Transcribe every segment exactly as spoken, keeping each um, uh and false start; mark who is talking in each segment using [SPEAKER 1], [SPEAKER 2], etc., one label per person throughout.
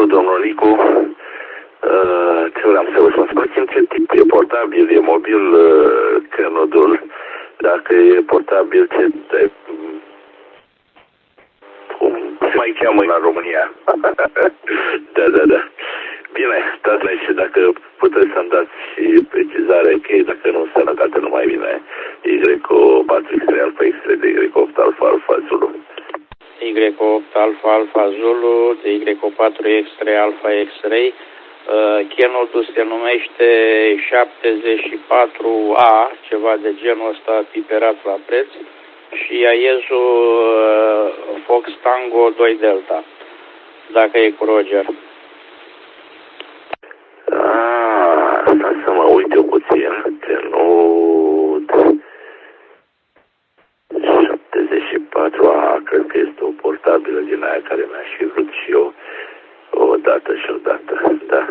[SPEAKER 1] domnul Nicu. Uh, ce vreau să vă spun? Spuneți-mi ce tip e portabil, e mobil uh, canodul. Dacă e portabil, ce... De, cum se mai cheamă la România? Da, da, da. Bine, stați aici, dacă puteți să-mi dați și precizare, ok, dacă nu înseamnă, dacă nu mai vine Y patru X trei Alfa X trei de Y opt Alfa Alfa Zulu.
[SPEAKER 2] Y opt Alfa Alfa Zulu de Y patru X trei Alfa X-Ray. Uh, Chenodul se numește șaptezeci și patru A, ceva de genul ăsta, piperat la preț, și aiezul uh, Fox Tango doi Delta, dacă e cu Roger.
[SPEAKER 1] Ah, asta să mă uit eu puțin, Chenod șaptezeci și patru A, cred că este o portabilă din aia care mi-a și vrut și eu o dată și o dată, da.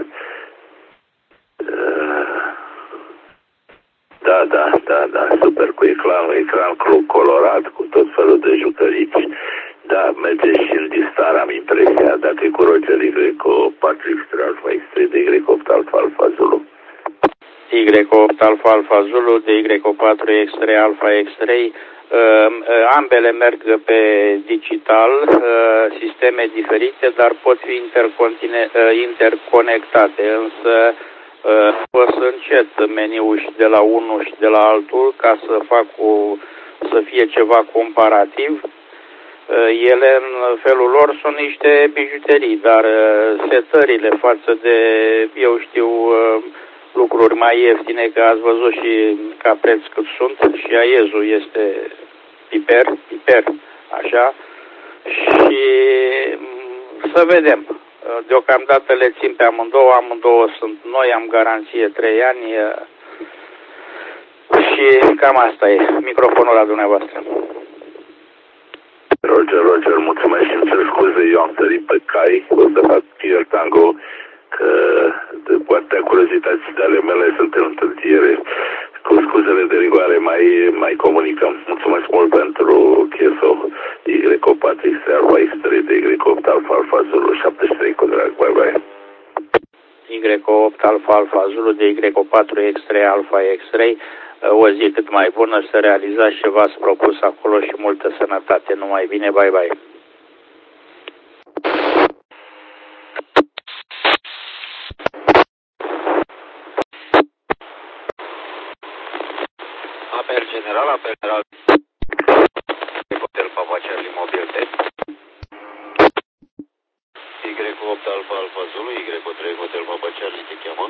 [SPEAKER 1] Da, da, da, da, super, cu ecran, ecran colorat, cu tot felul de jucărici. Da, merge și în distar, am impresia, dacă e cu Roger Y patru X trei Alfa X trei de Y opt Alfa Alfa Zulu.
[SPEAKER 2] Y opt Alfa Alfa Zulu de Y patru X trei Alfa X-Ray. Uh, ambele merg pe digital, uh, sisteme diferite, dar pot fi uh, interconectate, însă uh, pot să încet meniul și de la unul și de la altul ca să fac o, să fie ceva comparativ. Uh, ele în felul lor sunt niște bijuterii, dar uh, setările față de, eu știu, uh, lucruri mai ieftine, că ați văzut și ca preț cât sunt, și aiezul este piper, piper, așa, și să vedem. Deocamdată le țin pe amândouă, amândouă sunt noi, am garanție trei ani și cam asta e. Microfonul la dumneavoastră.
[SPEAKER 1] Roger, Roger, mulțumesc și îmi cer scuze, eu am sărit pe cai, o să fac Kilo Tango, că de partea curiozității de ale mele sunt în întârziere. Cu scuzele de rigoare mai, mai comunicăm. Mulțumesc mult pentru K S O Y patru X trei Alfa X trei de Y opt Alfa Alfa Zulu șaptezeci și trei cu drag. Bye bye.
[SPEAKER 2] Y opt Alfa Alfa Zulu de Y patru X trei Alfa X-Ray. O zi cât mai bună, să realizați ce v-ați propus acolo și multă sănătate. Numai bine, bye bye.
[SPEAKER 3] Apel general, apel general. Hotel Papa Charlie Mobil Test. Y opt Alfa Alfa Zulu, Y trei Hotel Papa Charlie te cheamă.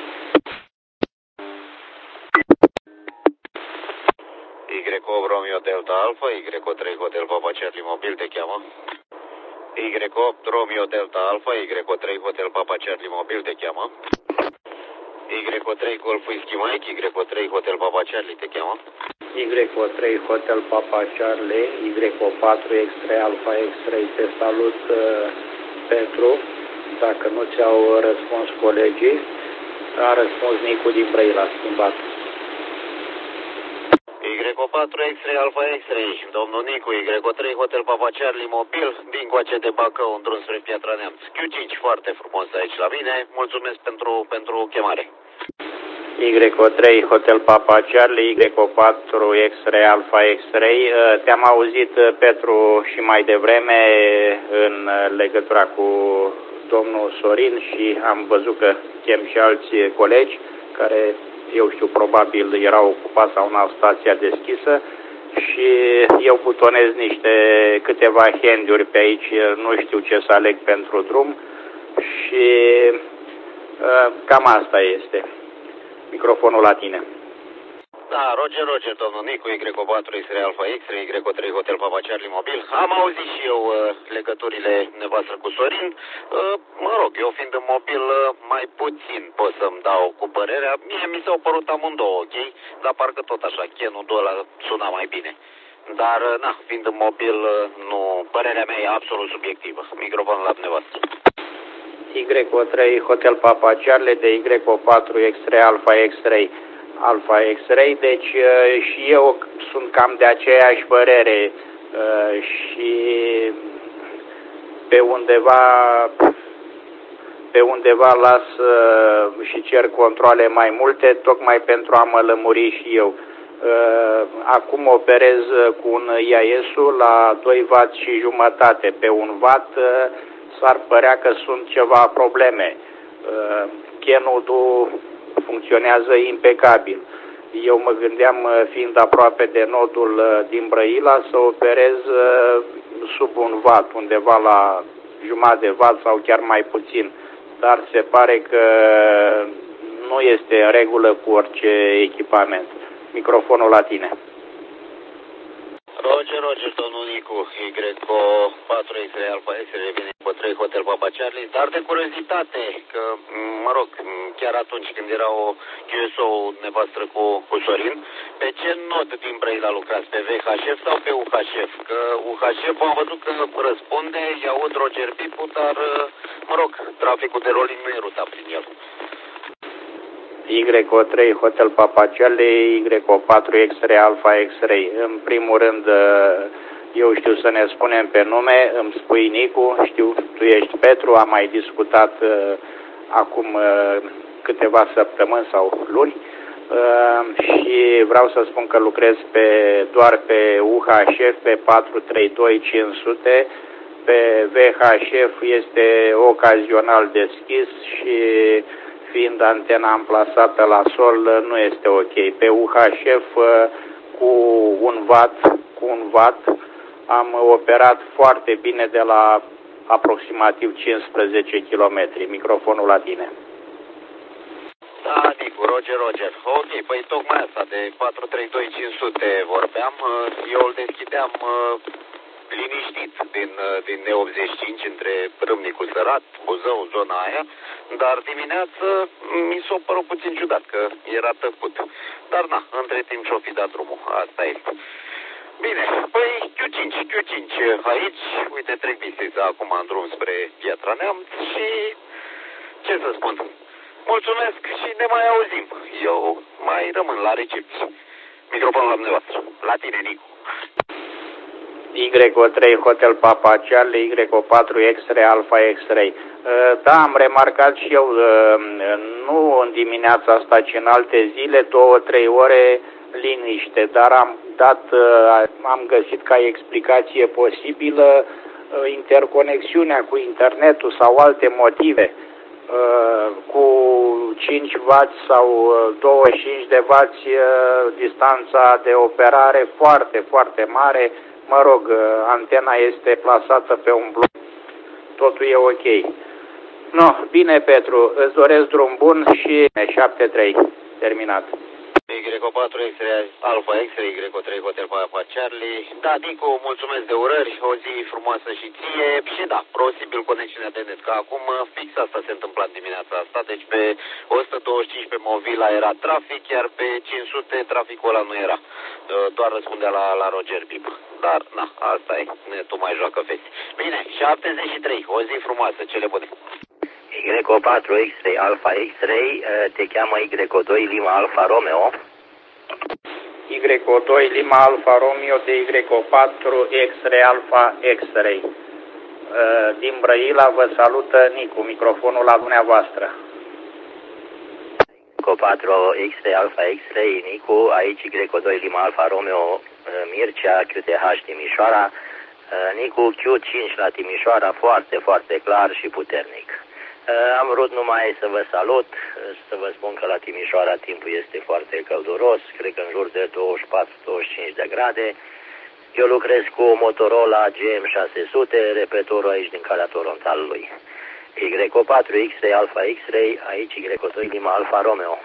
[SPEAKER 3] Y opt Romeo Delta Alfa, Y trei Hotel Papa Charlie Mobil te cheamă. Y opt Romeo Delta Alfa, Y trei Hotel Papa Charlie Mobil te cheamă. Y trei Golf Whisky Mike, Y trei Hotel Papa Charlie te cheamă.
[SPEAKER 2] Y trei Hotel Papa Charlie, Y patru X trei Alfa X-Ray, te salut, Petru. Dacă nu ți-au răspuns colegii, a răspuns Nicu din Brăila, schimbat.
[SPEAKER 3] Y patru X trei Alfa X-Ray, domnul Nicu, Y trei Hotel Papa Charlie Mobil, din Coace de Bacău, în drum spre Piatra Neamț. Q cinci, foarte frumos aici la mine, mulțumesc pentru, pentru chemare.
[SPEAKER 2] Y trei Hotel Papa Charlie, Y patru X trei Alfa X-Ray. Te-am auzit, Petru, și mai devreme în legătura cu domnul Sorin și am văzut că chem și alți colegi care, eu știu, probabil erau ocupați sau în altă stație deschisă și eu butonez niște câteva handuri pe aici, nu știu ce să aleg pentru drum și cam asta este. Microfonul la tine.
[SPEAKER 3] Da, Roger, Roger, domnul Nicu, Y patru X trei Alfa X-Ray, Y trei Hotel Papa Charlie Mobil. Am auzit și eu uh, legăturile nevoastră cu Sorin. Uh, mă rog, eu fiind în mobil, uh, mai puțin pot să-mi dau cu părerea. Mie mi s-au părut amândouă, ok? Dar parcă tot așa, Chenudul ăla suna mai bine. Dar, uh, na, fiind în mobil, uh, nu, părerea mea e absolut subiectivă. Microfonul la dumneavoastră.
[SPEAKER 2] Y trei Hotel Papa Charlie de Y patru X trei Alfa X-Ray. Alfa X-Ray, deci uh, și eu sunt cam de aceeași părere uh, și pe undeva pe undeva las și cer controle mai multe, tocmai pentru a mă lămuri și eu. Acum operez cu un I A S-ul la doi wați și jumătate. Pe un watt s-ar părea că sunt ceva probleme. Kenwood-ul funcționează impecabil. Eu mă gândeam, fiind aproape de nodul din Brăila, să operez sub un watt, undeva la jumătate de watt sau chiar mai puțin. Dar se pare că nu este în regulă cu orice echipament. Microfonul la tine.
[SPEAKER 3] Roger, Roger, domnul Nicu, Y patru X-Ray Alpha X-Ray vine cu trei Hotel Papa Charlie, dar de curiozitate, că, mă rog, chiar atunci când era o Q S O nevastră cu, cu Sorin, pe ce nod din Brăila lucrați? Pe V H F sau pe U H F? Că U H F am văzut că răspunde, i-aud Roger Bipu, dar, mă rog, traficul de rolling nu e ruta prin el.
[SPEAKER 2] Y trei Hotel Papa Charlie, Y patru X-Ray Alpha X-Ray. În primul rând, eu știu să ne spunem pe nume, îmi spui Nicu, știu, tu ești Petru, am mai discutat uh, acum uh, câteva săptămâni sau luni uh, și vreau să spun că lucrez pe, doar pe U H F, pe patru trei doi cinci sute, pe V H F este ocazional deschis și fiind antena amplasată la sol, nu este ok. Pe U H F cu un watt, cu un watt am operat foarte bine de la aproximativ cincisprezece kilometri. Microfonul la tine.
[SPEAKER 3] Da, Nicu, Roger, Roger. Ok, păi tocmai asta de patru trei doi cinci sute vorbeam. Eu îl deschideam liniștit din, din E optzeci și cinci între Râmnicu Sărat, Buzău, zona aia, dar dimineață mi s-a părut puțin ciudat că era tăcut. Dar na, între timp și-o fi dat drumul, asta este. Bine, păi Q cinci, Q cinci aici, uite trec bistița acum în drum spre Piatra Neamț și ce să spun, mulțumesc și ne mai auzim. Eu mai rămân la recepție. Microfonul la dumneavoastră, la tine, Nicu.
[SPEAKER 2] Y trei Hotel Papa Charlie, Y patru X-Ray Alpha X-Ray. Da, am remarcat și eu, nu în dimineața asta, ci în alte zile, două, trei ore liniște, dar am dat, am găsit ca explicație posibilă interconexiunea cu internetul sau alte motive. Cu cinci wați sau douăzeci și cinci de wați distanța de operare foarte, foarte mare. Mă rog, antena este plasată pe un bloc, totul e ok. No, bine, Petru, îți doresc drum bun și șapte trei, terminat.
[SPEAKER 3] Y patru X-Ray Alpha X-Ray, Y trei Hotel Papa Charlie. Da, Nicu, mulțumesc de urări, o zi frumoasă și ție. Și da, posibil conexiunea de net, că acum fix asta se întâmpla în dimineața asta, deci pe o sută douăzeci și cinci pe Movila era trafic, iar pe cinci sute traficul ăla nu era. Doar răspundea la, la Roger Pip. Dar, na, asta e, netul mai joacă festi. Bine, șaptezeci și trei, o zi frumoasă, cele bune.
[SPEAKER 4] Y patru X-Ray Alpha X-Ray, te cheamă Y doi Lima Alfa Romeo.
[SPEAKER 2] Y doi Lima Alfa Romeo de Y patru X-Ray Alpha X-Ray. Din Brăila vă salută Nicu, microfonul la dumneavoastră.
[SPEAKER 4] Y patru X-Ray Alpha X-Ray, Nicu, aici Y doi Lima Alfa Romeo, Mircea, Q T H Timișoara. Nicu, Q cinci la Timișoara, foarte, foarte clar și puternic. Am vrut numai să vă salut, să vă spun că la Timișoara timpul este foarte călduros, cred că în jur de douăzeci și patru douăzeci și cinci de grade. Eu lucrez cu Motorola G M șase sute, repetorul aici din calea Torontalului. Y patru X-Ray Alpha X-Ray, aici Y doi Lima Alfa Romeo.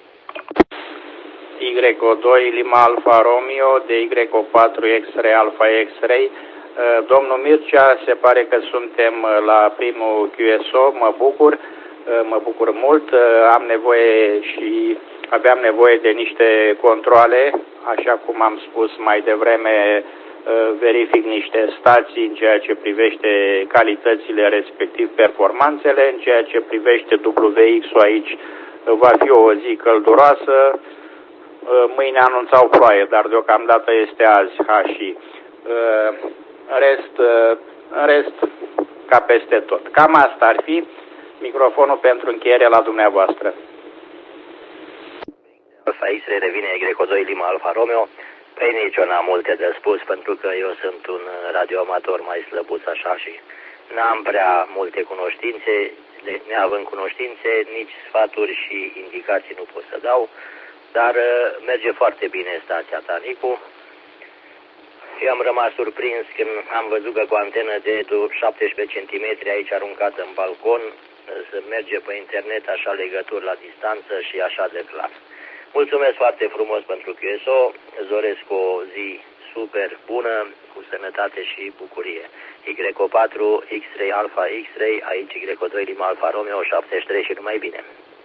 [SPEAKER 2] Y doi Lima Alfa Romeo de Y patru X-Ray Alpha X-Ray. Domnul Mircea, se pare că suntem la primul Q S O, mă bucur, mă bucur mult, am nevoie și aveam nevoie de niște controle, așa cum am spus mai devreme, verific niște stații în ceea ce privește calitățile, respectiv performanțele, în ceea ce privește W X-ul aici va fi o zi călduroasă, mâine anunțau ploaie, dar deocamdată este azi, ha și... În rest, în rest, ca peste tot. Cam asta ar fi. Microfonul pentru încheiere la dumneavoastră.
[SPEAKER 4] Alfa X-ray revine Greco doi Lima Alfa Romeo. Păi nici eu n-am multe de spus, pentru că eu sunt un radioamator mai slăbuț așa și n-am prea multe cunoștințe, de, neavând cunoștințe, nici sfaturi și indicații nu pot să dau, dar merge foarte bine stația ta, Nicu. Eu am rămas surprins când am văzut că cu antenă de șaptesprezece centimetri aici aruncată în balcon, să merge pe internet așa legături la distanță și așa de clar. Mulțumesc foarte frumos pentru Q S O, îți doresc o zi super bună, cu sănătate și bucurie. Y patru X-Ray Alpha X-Ray, aici Y doi Lima Alfa Romeo șaptezeci și trei și numai bine.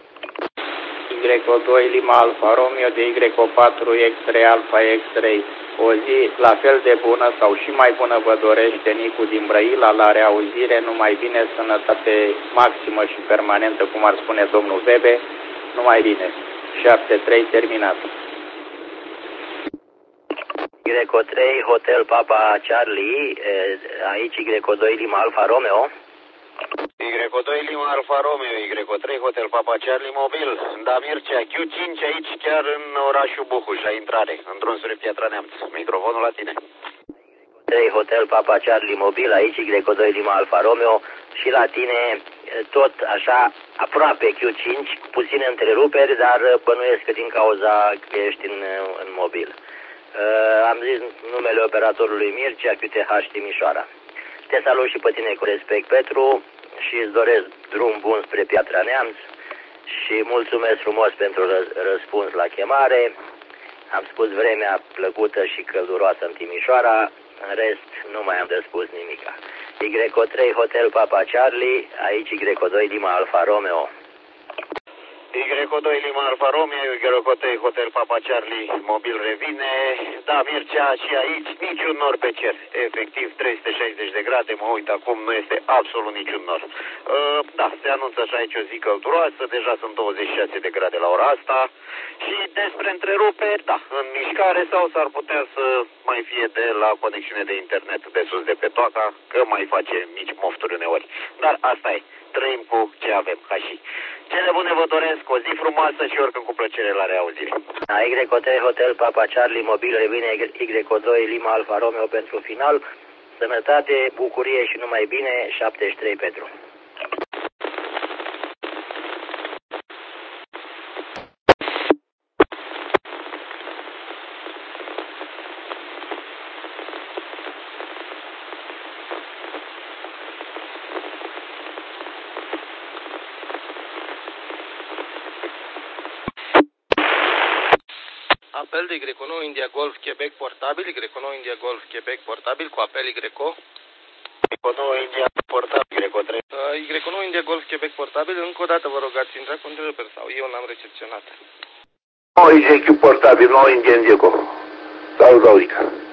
[SPEAKER 2] Y doi Lima Alfa Romeo de Y patru X-Ray Alpha X-Ray. O zi la fel de bună sau și mai bună vă dorește Nicu din Brăila, la reauzire, numai bine, sănătate maximă și permanentă, cum ar spune domnul Vebe, numai bine. șapte trei terminat.
[SPEAKER 4] Y trei Hotel Papa Charlie, aici Y doi Lima Alfa Romeo.
[SPEAKER 3] Y doi Lima Alfa Romeo, Y trei Hotel Papa Charlie mobil, da Mircea, Q cinci aici chiar în orașul Buhuș, la intrare, în drum spre Piatra Neamț. Microfonul la tine.
[SPEAKER 4] Y trei Hotel Papa Charlie mobil, aici Y doi Lima Alfa Romeo și la tine tot așa aproape Q cinci, puține întreruperi, dar bănuiesc că din cauza că ești în, în mobil. Uh, am zis numele operatorului Mircea, Q T H Timișoara. Te salut și pe tine cu respect, Petru, și îți doresc drum bun spre Piatra Neamț și mulțumesc frumos pentru ră- răspuns la chemare. Am spus vremea plăcută și călduroasă în Timișoara, în rest nu mai am de spus nimica. Y trei Hotel Papa Charlie, aici Y doi Lima Alfa Romeo.
[SPEAKER 3] Y doi Lima Alfa Romeo, Y trei Hotel Papa Charlie, mobil revine. Da, Mircea, și aici niciun nor pe cer. Efectiv trei sute șaizeci de grade, mă uit acum, nu este absolut niciun nor. Uh, da, se anunță și aici o zi călduroasă, deja sunt douăzeci și șase de grade la ora asta. Și despre întreruperi, da, în mișcare sau s-ar putea să mai fie de la conexiune de internet de sus de pe toaca, că mai face mici mofturi uneori. Dar asta e. Trăim cu ce avem, ca și. Cele bune vă doresc, o zi frumoasă și oricând cu plăcere la reauzire.
[SPEAKER 4] Y trei Hotel Papa Charlie mobil revine Y doi Lima Alfa Romeo pentru final. Sănătate, bucurie și numai bine, șaptezeci și trei Petru.
[SPEAKER 5] Apel de Y nouă India Golf Quebec portabil, Y nouă India Golf Quebec portabil cu apel Y.
[SPEAKER 3] Y nouă India portabil, Y trei.
[SPEAKER 5] Uh, Y nouă India Golf Quebec portabil, încă o dată vă rog, ați intrat cu întreruperi sau eu n-am recepționat.
[SPEAKER 1] nouă I Q portabil, nouă India Indigo. Salut, Audica.